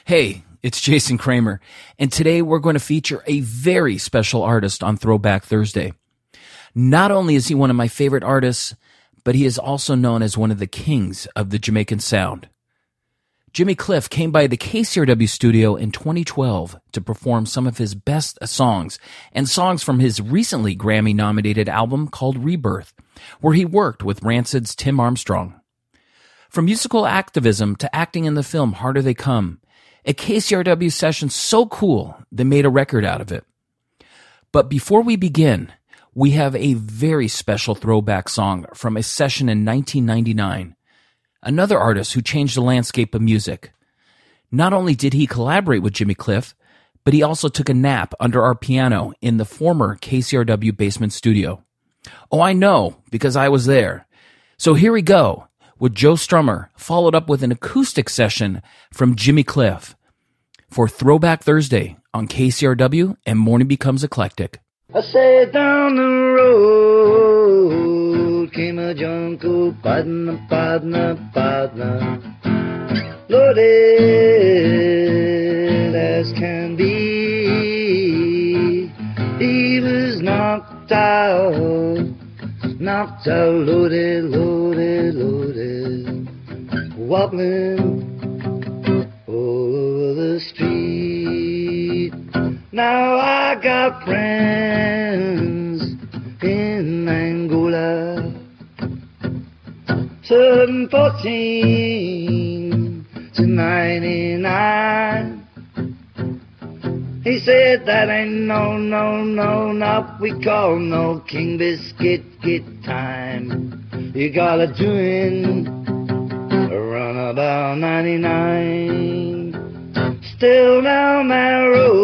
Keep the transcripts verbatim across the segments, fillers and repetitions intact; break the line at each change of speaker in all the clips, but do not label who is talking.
Hey, it's Jason Kramer, and today we're going to feature a very special artist on Throwback Thursday. Not only is he one of my favorite artists, but he is also known as one of the kings of the Jamaican sound. Jimmy Cliff came by the K C R W studio in twenty twelve to perform some of his best songs and songs from his recently Grammy-nominated album called Rebirth, where he worked with Rancid's Tim Armstrong. From musical activism to acting in the film Harder They Come, a K C R W session so cool they made a record out of it. But before we begin, we have a very special throwback song from a session in nineteen ninety-nine. Another artist who changed the landscape of music. Not only did he collaborate with Jimmy Cliff, but he also took a nap under our piano in the former K C R W basement studio. Oh, I know, because I was there. So here we go, with Joe Strummer, followed up with an acoustic session from Jimmy Cliff for Throwback Thursday on K C R W and Morning Becomes Eclectic.
I said down the road came a jungle, partner, partner, partner, loaded as can be. He was knocked out, knocked out, loaded, loaded, loaded, wobbling all over the street. Now I got friends in Angola, turning fourteen to ninety-nine. He said that ain't no, no, no, not we call no King Biscuit get time. You gotta do it around about ninety-nine. Still down that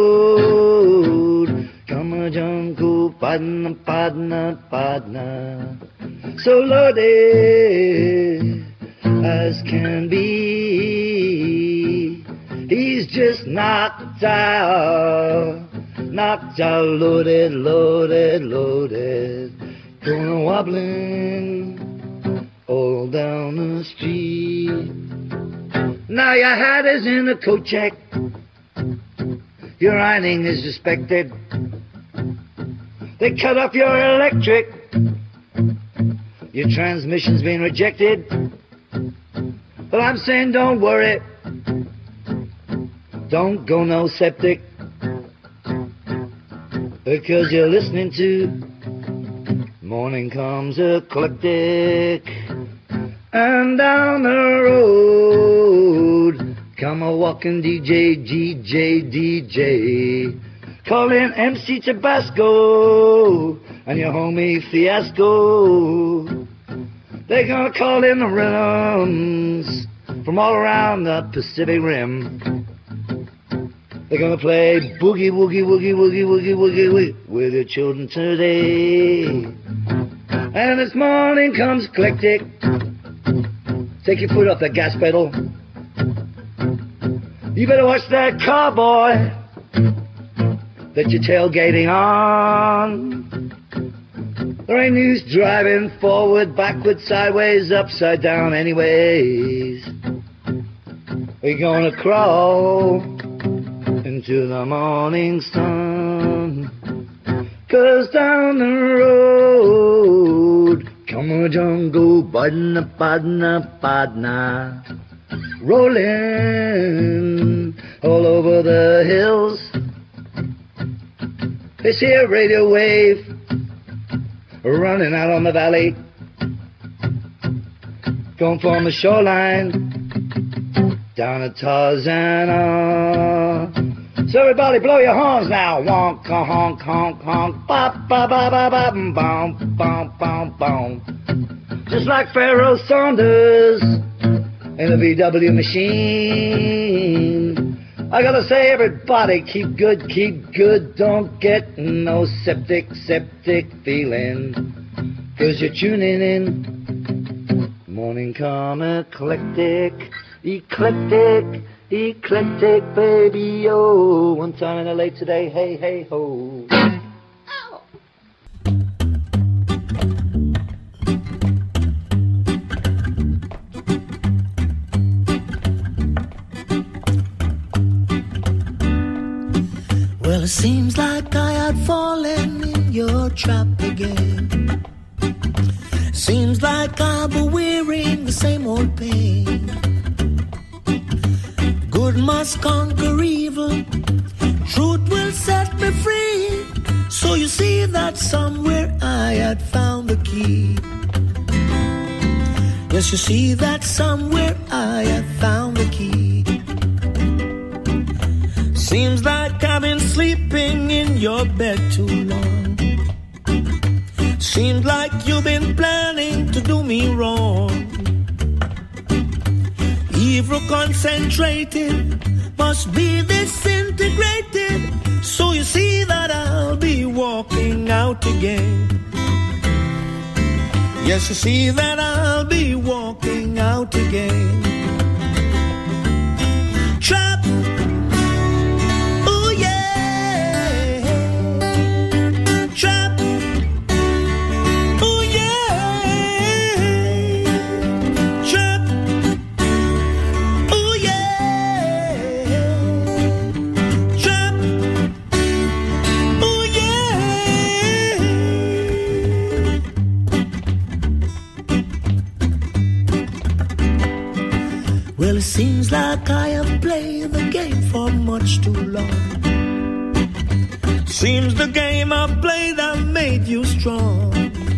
road, come a jungle, partner, partner, partner, so loaded as can be. He's just knocked out, knocked out, loaded, loaded, loaded, going wobbling all down the street. Now your hat is in a coat check, your ironing is suspected, they cut off your electric, your transmission's been rejected. But I'm saying don't worry, don't go no septic, because you're listening to Morning Comes Eclectic. And down the road come a walking D J, D J, D J, calling M C Tabasco and your homie Fiasco. They're gonna call in the rhythms from all around the Pacific Rim. They're gonna play boogie, woogie, woogie, woogie, woogie, woogie, woogie with your children today. And this morning comes eclectic. Take your foot off the gas pedal. You better watch that car, boy, that you're tailgating on. There ain't use driving forward, backward, sideways, upside down anyways. We're gonna crawl into the morning sun, 'cause down the road come a jungle, partner, partner, partner, rolling all over the hills. This here radio wave running out on the valley, going from the shoreline down to Tarzana. So everybody blow your horns now. Honk, honk, honk, honk, bop, bop, bop, bop, bop, boom, boom, boom, boom. Just like Pharaoh Saunders in the V W machine. I gotta say, everybody, keep good, keep good. Don't get no septic, septic feeling, 'cause you're tuning in. Morning Come Eclectic, eclectic, eclectic, baby, oh. One time in L A today, hey, hey, ho.
Well, it seems like I had fallen in your trap again. Seems like I'll be wearing the same old pain. Good must conquer evil, truth will set me free. So you see that somewhere I had found the key. Yes, you see that somewhere I had found the key. Seems like I've been sleeping in your bed too long. Seems like you've been planning to do me wrong. Evil concentrated must be disintegrated. So you see that I'll be walking out again. Yes, you see that I'll be walking out again. Trap. Oh yeah. Trap. Oh yeah. Trap. Oh yeah. Trap. Oh yeah. Well, it seems like I have played the game for much too long. Seems the game I've played I've made you strong.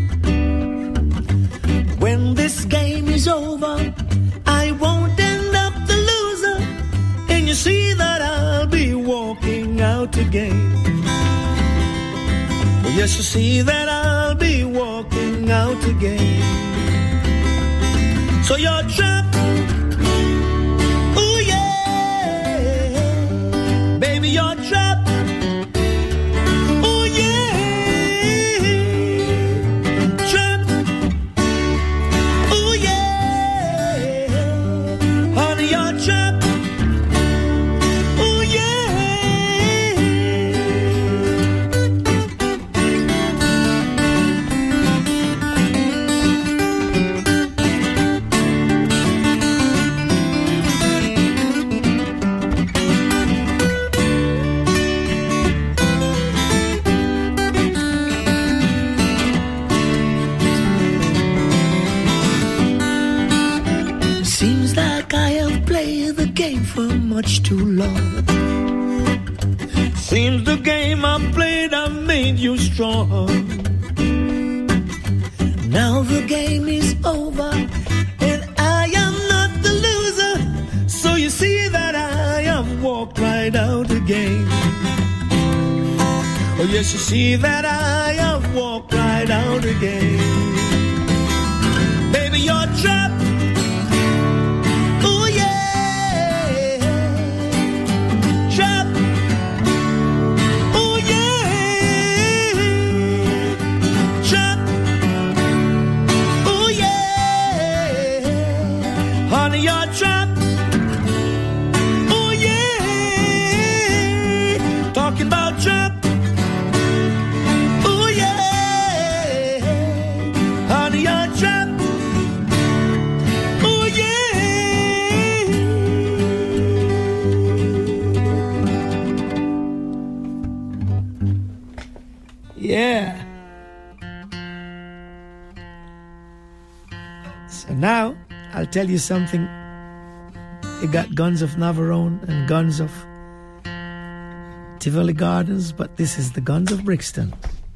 When this game is over, I won't end up the loser. And you see that I'll be walking out again. Oh, yes, you see that I'll be walking out again. So you're trapped. Oh yeah, baby, you're trapped. Oh yeah, trapped. Oh yeah, honey, you're trapped. Oh yeah. Seems like I have played the game for much too long. Seems the game I played I made you strong. Now the game is over and I am not the loser. So you see that I have walked right out again. Oh yes, you see that I have walked right out again. Baby, you're trapped. Oh yeah, trapped. Oh yeah, trapped. Oh yeah, honey, you're trapped. Oh yeah, talking about trapped. Oh yeah, honey, you're trapped. Oh yeah. Yeah. So now I'll tell you something. You got Guns of Navarone and Guns of Tivoli Gardens, but this is the Guns of Brixton.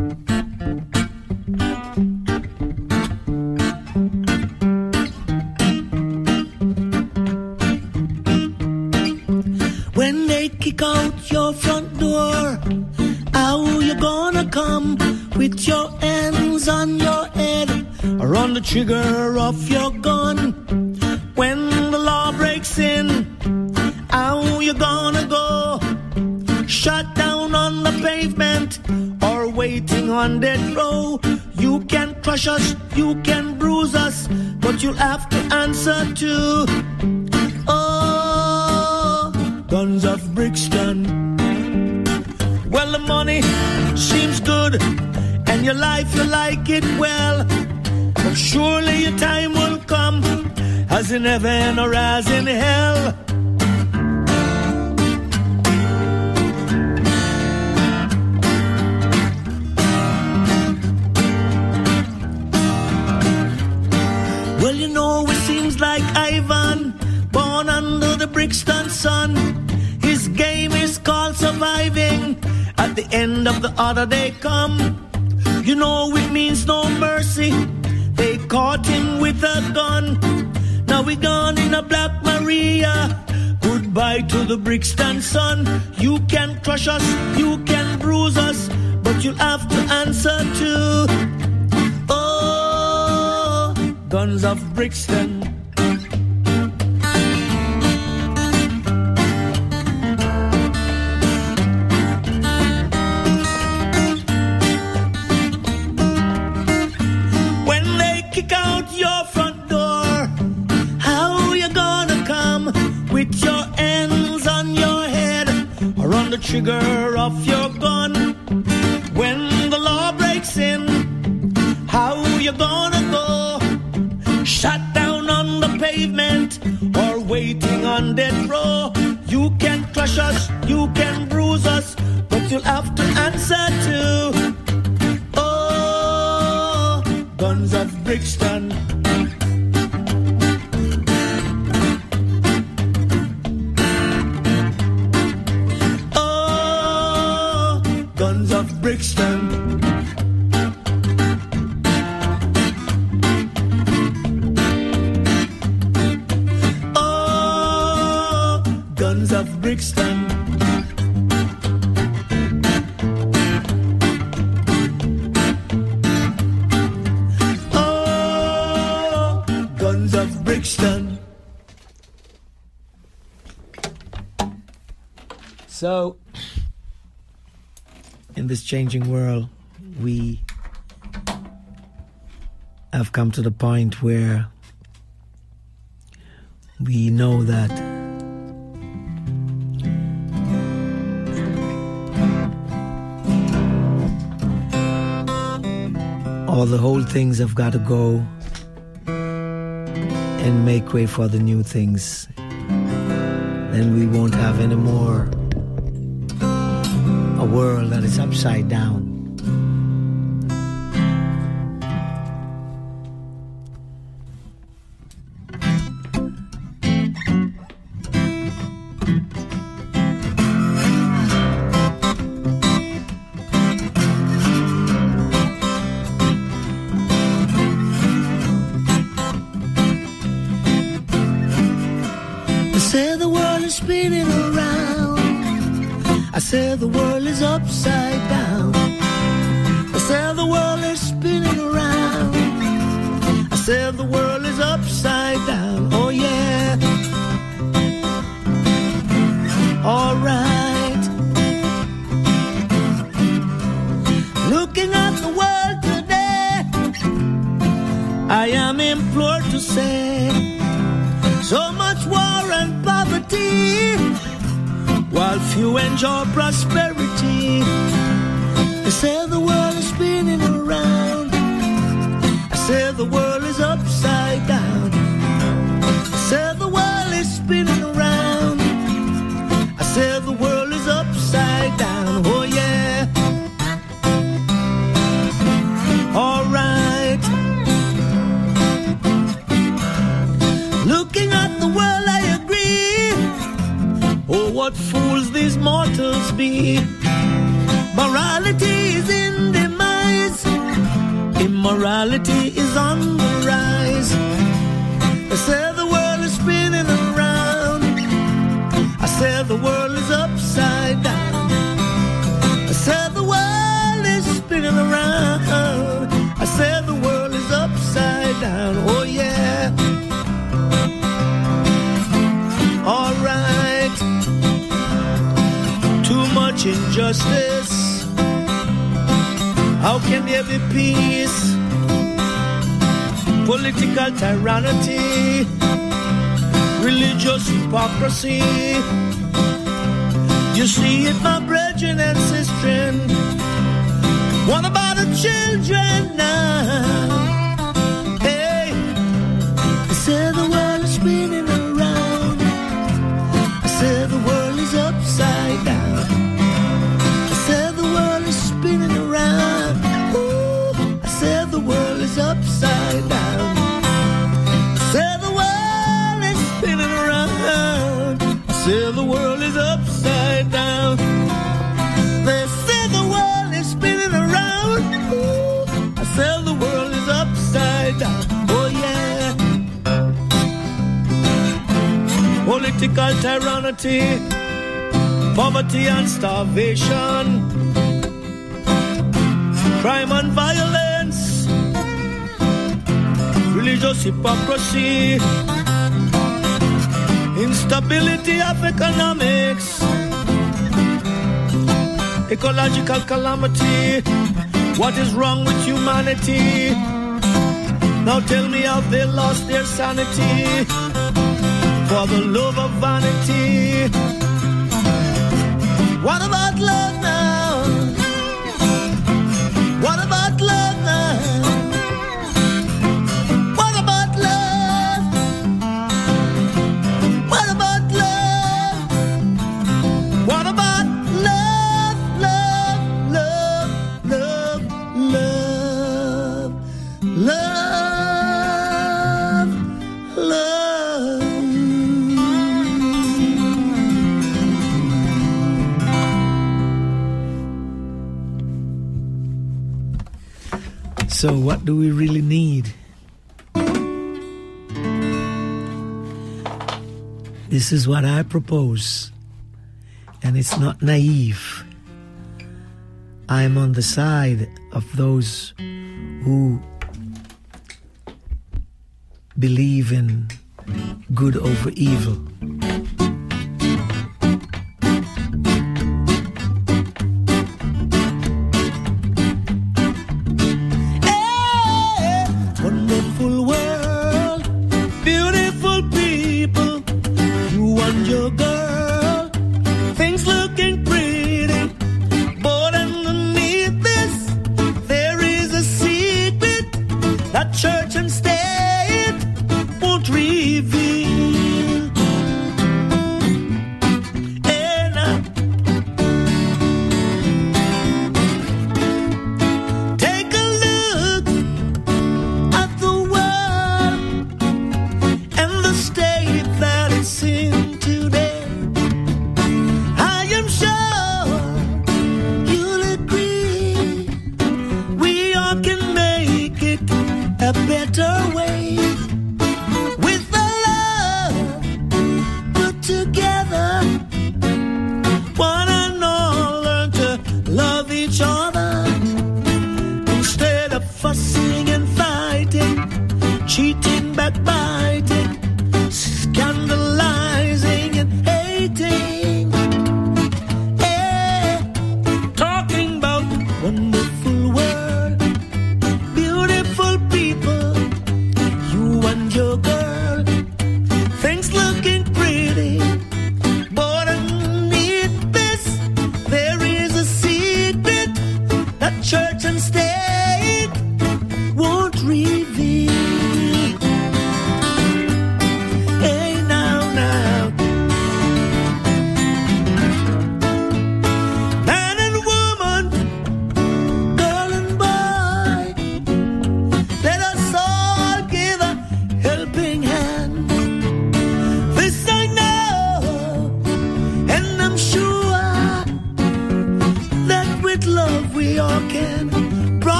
When they kick out your front door, how you gonna come with your hands on your head or on the trigger of your gun? When the law breaks in, how you gonna go? Shut down on the pavement or waiting on death row? You can crush us, you can bruise us, but you'll have to answer to oh, Guns of Brixton. Well, the money seems good and your life you like it well, but surely your time will come, as in heaven or as in hell. son. His game is called surviving. At the end of the other day come. You know it means no mercy. They caught him with a gun. Now we gone in a Black Maria. Goodbye to the Brixton sun. You can crush us, you can bruise us, but you'll have to answer to. Oh, guns of Brixton. When they kick out your front door, how you gonna come with your hands on your head or on the trigger of your gun? When the law breaks in, how you gonna go? Shot down on the pavement or waiting on death row? You can crush us, you can bruise us, but you'll have to answer to. Oh, guns of Brixton. Oh, guns of Brixton. Oh, guns of Brixton. Oh, guns of Brixton. So, in this changing world, we have come to the point where we know that all the old things have got to go and make way for the new things. Then we won't have any more a world that is upside down. They say the world is spinning around. I say the world is upside down. I say the world is spinning around. I say the world is upside down. Oh yeah. All right. Looking at the world today, I am implored to say, so much war and poverty, while few enjoy prosperity. They say the world is spinning around. I say the world is upside down. I say the world is spinning around. I say the world is upside down. Oh yeah. All right. Looking at the world, I agree. Oh, what fools these mortals be. Morality is in demise. Immorality is on the rise. I say the world is spinning around. I say the world is upside down. I say the world is spinning around. I say the world is upside down. Oh yeah. All right. Too much injustice. How can there be peace? Political tyranny, religious hypocrisy. You see it, my brethren and sistren. What about the children now? Hey, I say the world is spinning around. I say the world is upside down. I say the world is spinning around. Ooh, I say the world is upside down. I say the world is spinning around. I say world is upside down. They say the world is spinning around. Ooh, I said the world is upside down. Oh yeah. Political tyranny, poverty and starvation, crime and violence, religious hypocrisy, instability of economics, ecological calamity. What is wrong with humanity? Now tell me, have they lost their sanity for the love of vanity? What about love now? What about love now? What about love? What about love? What about love, love, love, love, love, love, love? So what do we really need? This is what I propose, and it's not naive. I'm on the side of those who believe in good over evil.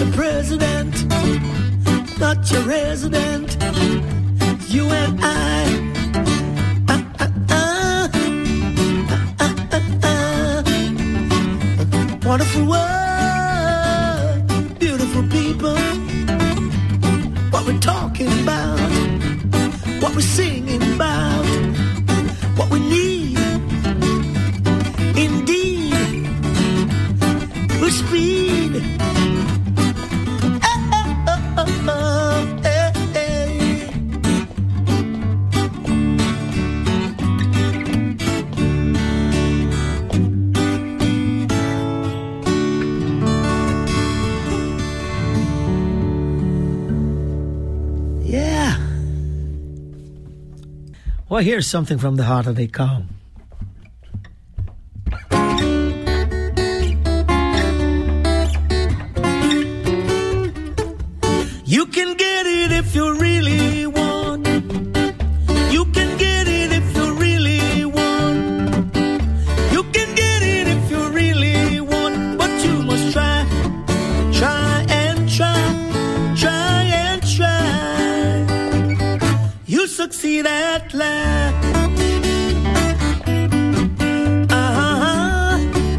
your president, not your resident. You and I. Uh, uh, uh, uh, uh, uh, uh. Wonderful world, beautiful people. What we're talking about, what we're singing about, what we need, indeed, with speed. Oh, oh, oh, oh, hey, hey. Yeah. Well, here's something from the heart of a calm. You can get it if you really want. You can get it if you really want. You can get it if you really want. But you must try, try and try, try and try. You'll succeed at last. Uh-huh.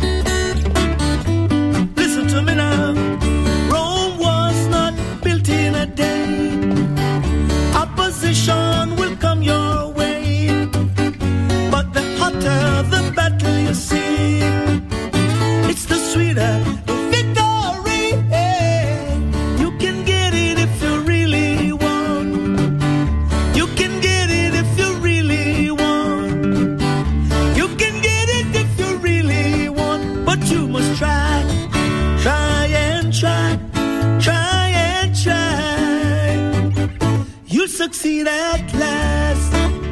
Listen to me now. Rome was not built in a day. Opposition will come your way. But the hotter the battle you see, it's the sweeter the victory. You can get it if you really want. You can get it if you really want. You can get it if you really want. But you must try, try and try, try and try. You'll succeed at last.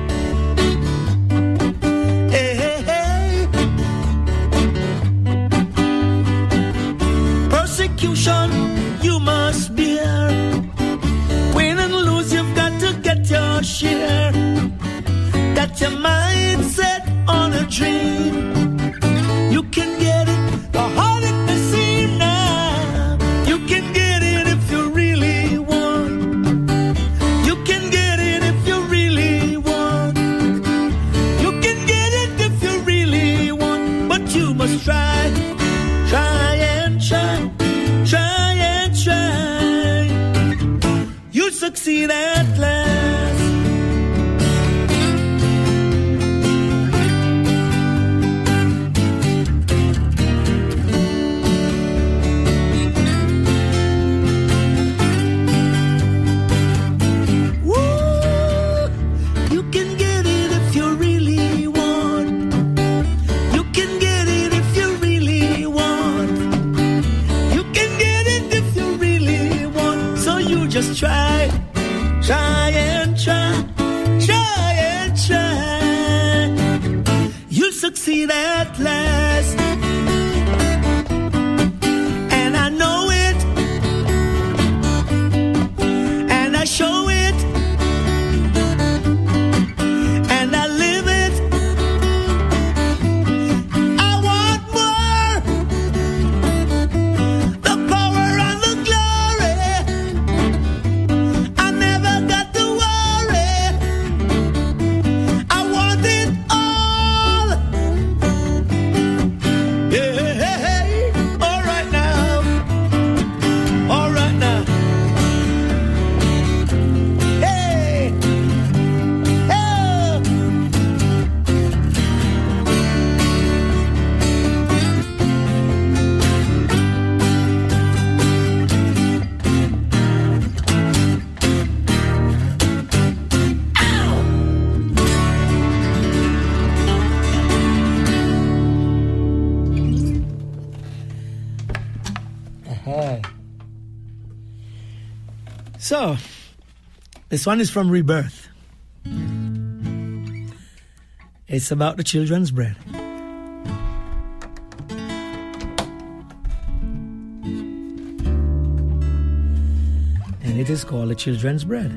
Hey, hey, hey. Persecution you must bear. Win and lose, you've got to get your share. Got your mind set on a dream. You can get it, the harder it may seem now. You can get it if you really want. You can get it if you really want. You can get it if you really want. But you must try, try and try, try and try. You'll succeed at last. Woo! You can get it if you really want. You can get it if you really want. You can get it if you really want. So you just try, try and try, try and try. You'll succeed at last. And I know it, and I show it, and I live it. I want more, the power and the glory. I never got to worry. I want it all. Yeah, hey, hey. All right now, all right now. Hey, oh. Hey. So, this one is from Rebirth. It's about the children's bread. And it is called the children's bread.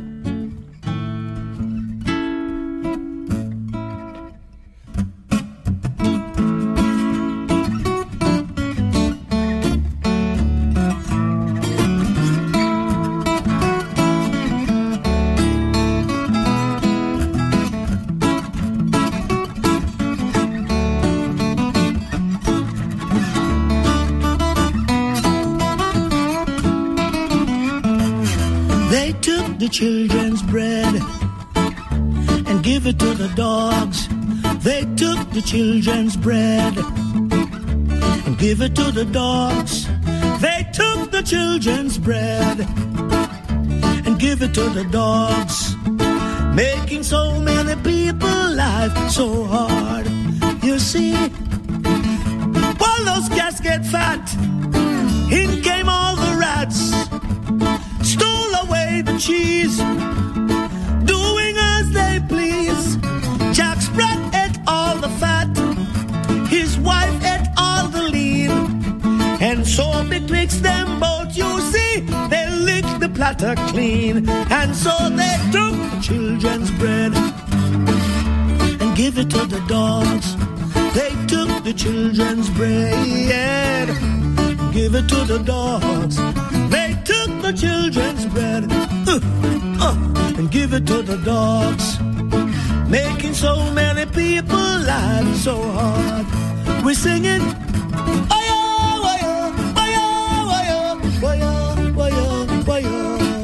the children's bread and give it to the dogs. They took the children's bread and give it to the dogs. They took the children's bread and give it to the dogs, making so many people life so hard. You see, while those cats get fat, in came all the rats, stole away the cheese, doing as they please. Jack Sprat ate all the fat, his wife ate all the lean, and so betwixt them both, you see, they licked the platter clean. And so they took the children's bread and give it to the dogs. They took the children's bread, give it to the dogs. They took the children's bread uh, uh, and give it to the dogs, making so many people life so hard. We're singing, oh-yo, oh-yo, oh-yo, oh-yo, oh-yo, oh-yo,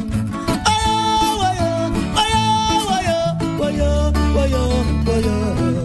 oh-yo, oh-yo, oh-yo, oh-yo.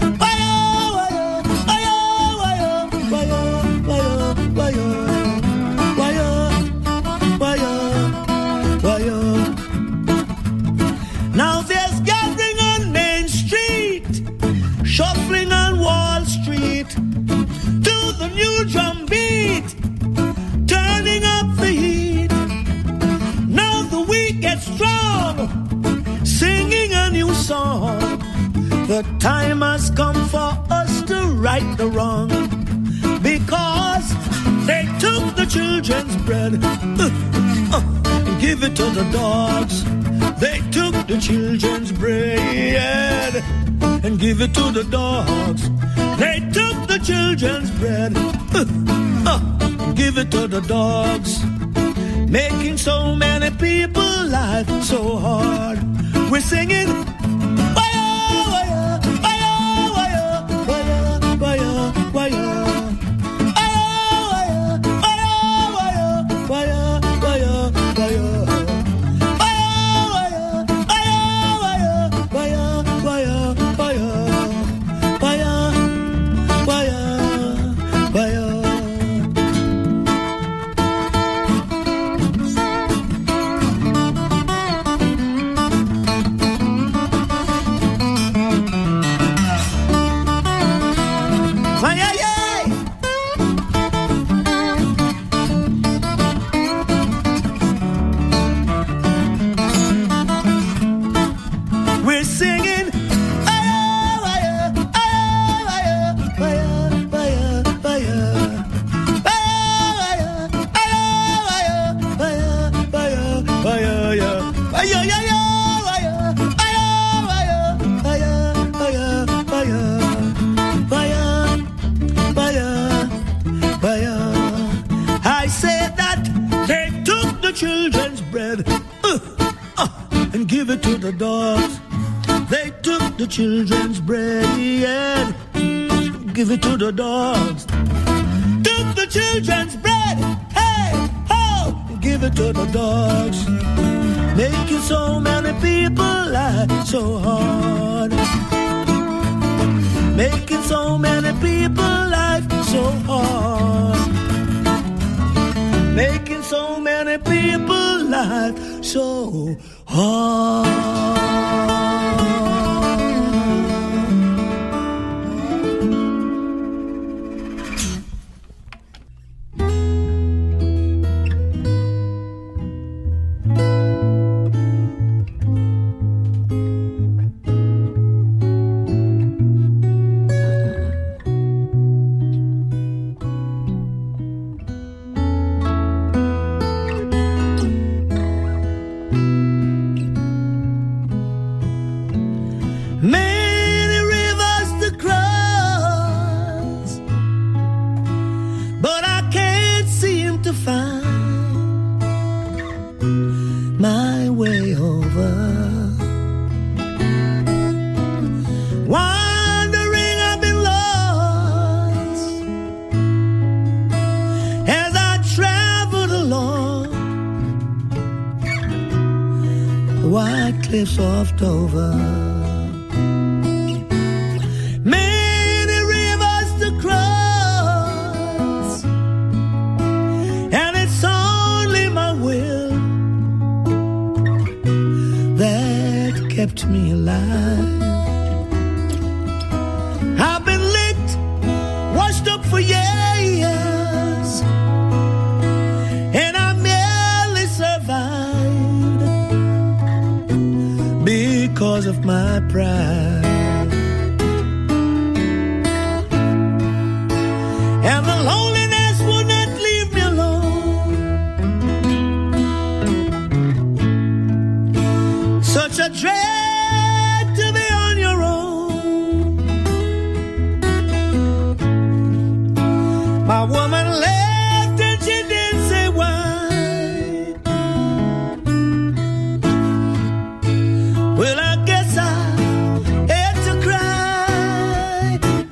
Now there's gathering on Main Street, shuffling on Wall Street, to the new drum beat, turning up the heat. Now the weak get strong, singing a new song. The time has come for us to right the wrong, because they took the children's bread uh, uh, and give it to the dogs. They took the children's bread and give it to the dogs. They took the children's bread uh, uh, and give it to the dogs, making so many people life so hard. We're singing, why-yo, why-yo, why-yo, why-yo, why-yo, why-yo. I said that they took the children's bread uh, uh, and give it to the dogs. They took the children's bread, give it to the dogs. Took the children's bread, hey, ho, give it to the dogs. Making so many people laugh so hard. Making so many people laugh so hard. Making so many people laugh so hard. white cliffs of Dover. Many rivers to cross, and it's only my will that kept me alive. I've been licked, washed up for years, and I merely survived because of my pride. And the loneliness would not leave me alone. Such a dread to be on your own. My woman left and she didn't say why. Well, I guess I had to cry.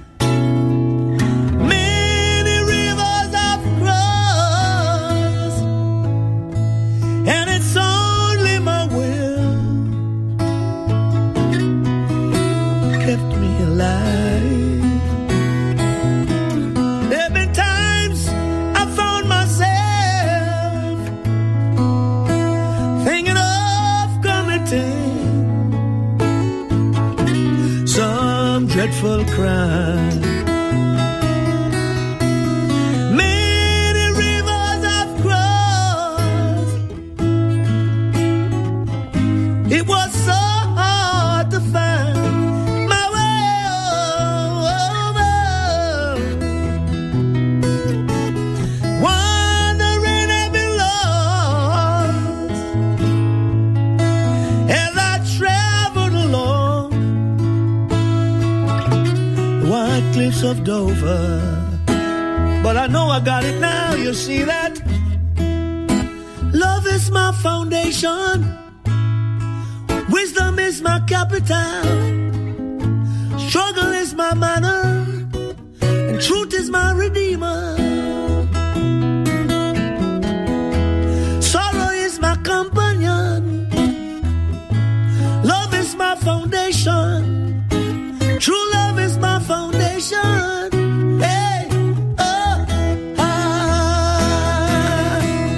Many rivers I've crossed, and it's only my will kept me alive. There've been times I found myself thinking of committing some dreadful crime. Many rivers I've crossed. It was so hard to find my way over. Wandering and been lost as I traveled along the white cliffs of Dover. But I know I got it now. You see that love is my foundation, wisdom is my capital, struggle is my manner, and truth is my redeemer. Sorrow is my companion, love is my foundation, true love is my foundation. Hey, oh, ah.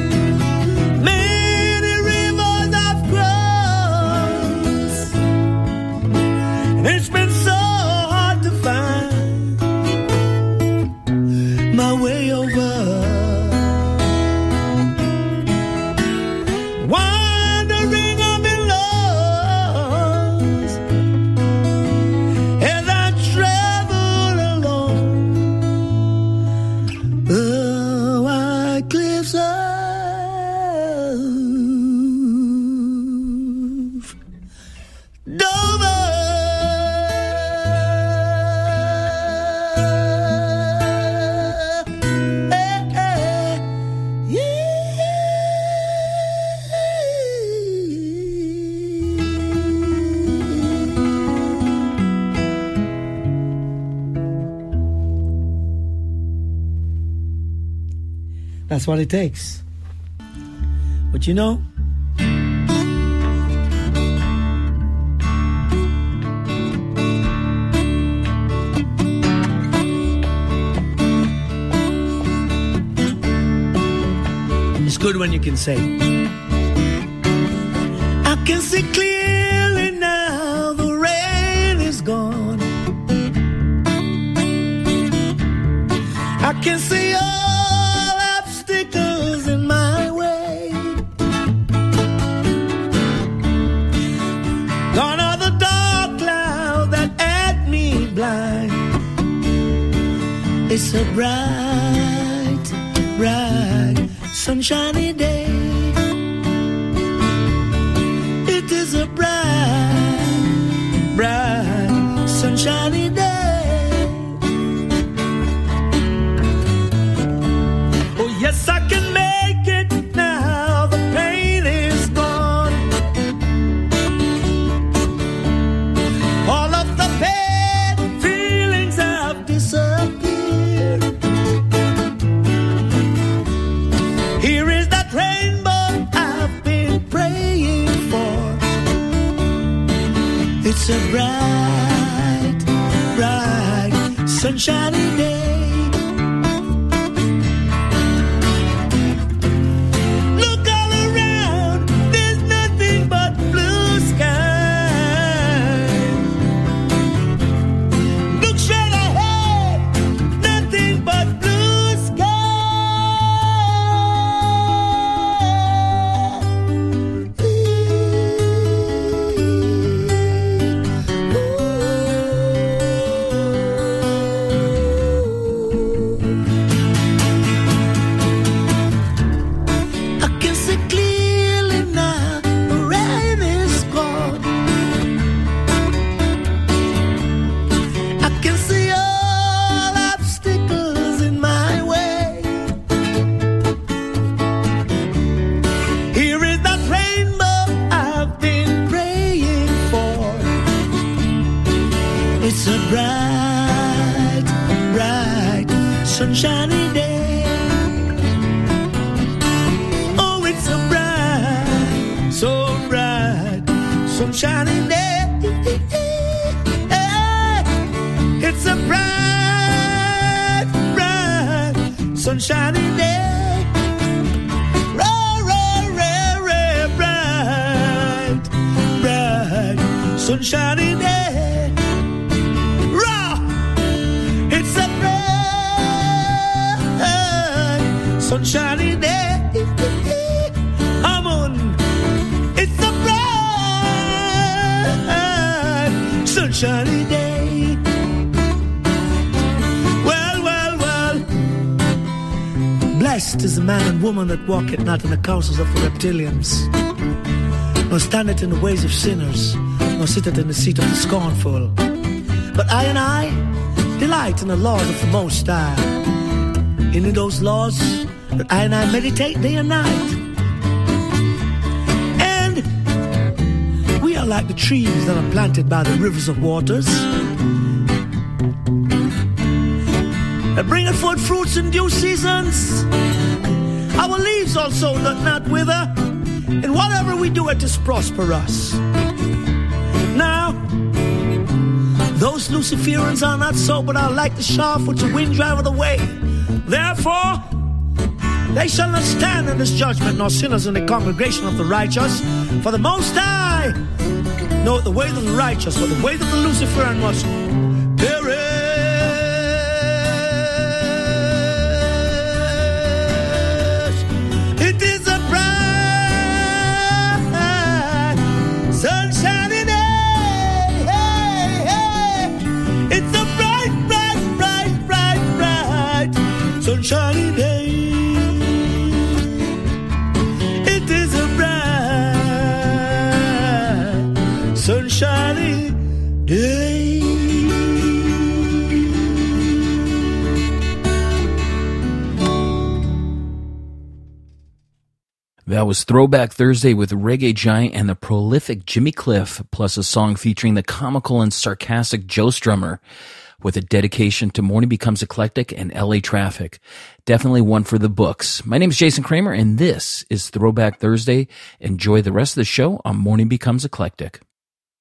Many rivers I've crossed, and it's been so hard to find my way over. Wandering I've been lost as I travel along the white cliffs of Dover. Hey, hey, That's what it takes. But you know, it's good when you can say, I can see clearly now the rain is gone. I can see all obstacles in my way. Gone are the dark clouds that had me blind. It's a bright, bright, sunshiny day. It is a bright, bright, sunshiny day. Oh yes, I can make it now. The pain is gone. All of the bad feelings have disappeared. Here is that rainbow I've been praying for. It's a bright, bright, sunshiny day. Look all around, there's nothing but blue sky. Look straight ahead, nothing but blue sky. I can see clearly now, the rain is gone. I can see all obstacles in my way. Here is that rainbow I've been praying for. It's a bright, bright, sunshiny day. Oh, it's a bright, so bright, sunshiny day. It's a bright, bright, sunshiny day. Ra, ra, ra, ra, bright, bright, sunshiny day. Ra, it's a bright, sunshiny day. I'm on. It's a bright, sunshiny day. Well, well, well. Blessed is the man and woman that walketh not in the counsels of the reptilians, nor standeth in the ways of sinners, nor sitteth in the seat of the scornful. But I and I delight in the laws of the Most High. In those laws that I and I meditate day and night. And we are like the trees that are planted by the rivers of waters, that bringeth forth fruits in due seasons. Our leaves also doth not wither, and whatever we do, it is prosper us. Now, those Luciferians are not so, but are like the shaft which the wind driveth away. Therefore, they shall not stand in this judgment, nor sinners in the congregation of the righteous. For the Most High knoweth the ways of the righteous, but the ways of the Luciferian must perish. It is a bright, sunshiny day. Hey, hey. It's a bright, bright, bright, bright, bright, sunshiny day. It is a bright, sunshiny day.
That was Throwback Thursday with Reggae Giant and the prolific Jimmy Cliff, plus a song featuring the comical and sarcastic Joe Strummer, with a dedication to Morning Becomes Eclectic and L A Traffic. Definitely one for the books. My name is Jason Kramer, and this is Throwback Thursday. Enjoy the rest of the show on Morning Becomes Eclectic.